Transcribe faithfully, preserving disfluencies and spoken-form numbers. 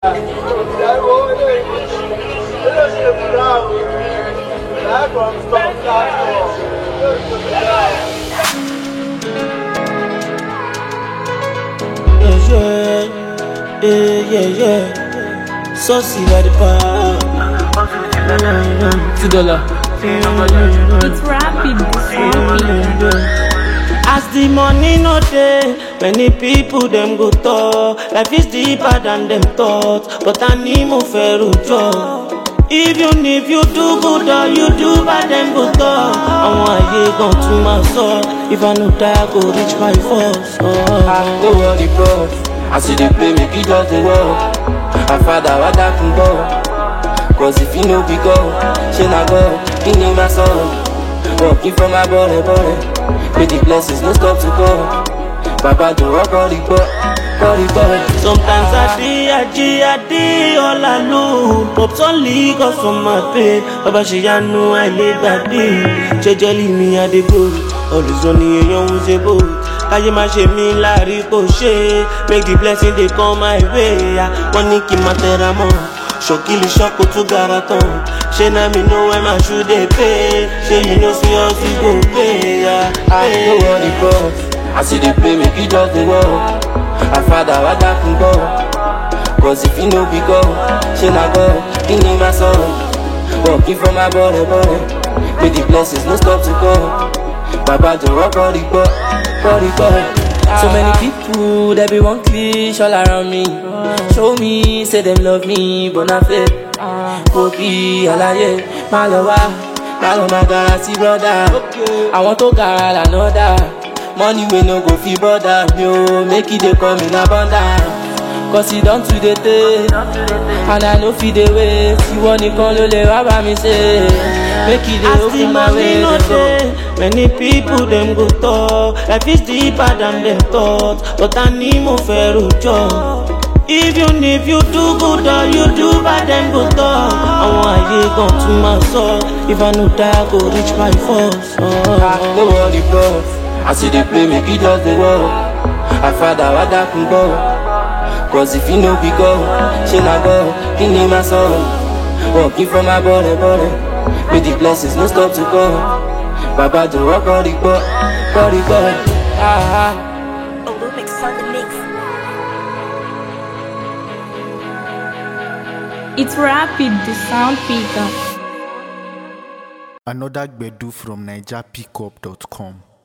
Yeah, yeah, yeah, yeah. Saucy by the bar. Two dollar. It's rapid, rapid. As the money no dey, many people them go talk. Life is deeper than them thought, but I need more fair job. Even if you do good or you do bad, them go talk. I want you gon' to my soul. If I know that I go reach my force. Oh. I know what the boss. I see the play, make it just the work. I father, what that can go. Cause if you know we go, she not go. He need my soul. Walking from my body, body. With the blessings, no stop to go. Baba do rock all the boy, all the boy. Sometimes I dey, I dey, I dey all alone. Pops only cause from my pain. Baba she ya know I lay that day. Jejely me I dey go. Always only a young who's a boat. Kaye ma she mi lari ko she. Make the blessing they come my way. One nick in my teramo. Shokili shoko to garaton. She na me know when my should they pay. She you know see us we go pay. I know what the boss. I see the play, make it just the work. I father, what that can go. Cause if you know we go, she not go. He need my soul. Walking from my body, body. With the blessings, no stop to go. Baba do rock all the boy, all the boy. So many people, they be one cliché all around me. Show me, say them love me, but not fair. Kopi, alaye, malawa, malo magara, see brother. I want to gara another. Money we no go fi bother me, oh, make it dey come in abundance. Cause he don't to the day, and I know fi dey wait. You want to call le baba me say, make it dey open my way no dey, many people them go talk. Life is deeper than them thought, but I need more fair job. Even if you do good or you do bad, them go talk. I want you gon' to my soul. If I know that I go reach my force. Oh. I know what the boss. I see the play, make it just the work. I father, what that can go. Cause if you know we go, she not go. He need my soul. Walking from my body, body. With the blessings, no stop to go. Baba do rock all the boy, all the boy. Ah, ah. Olumix on the mix. It's rapid, the sound pickup. Another Gbedu from Niger Pickup dot com.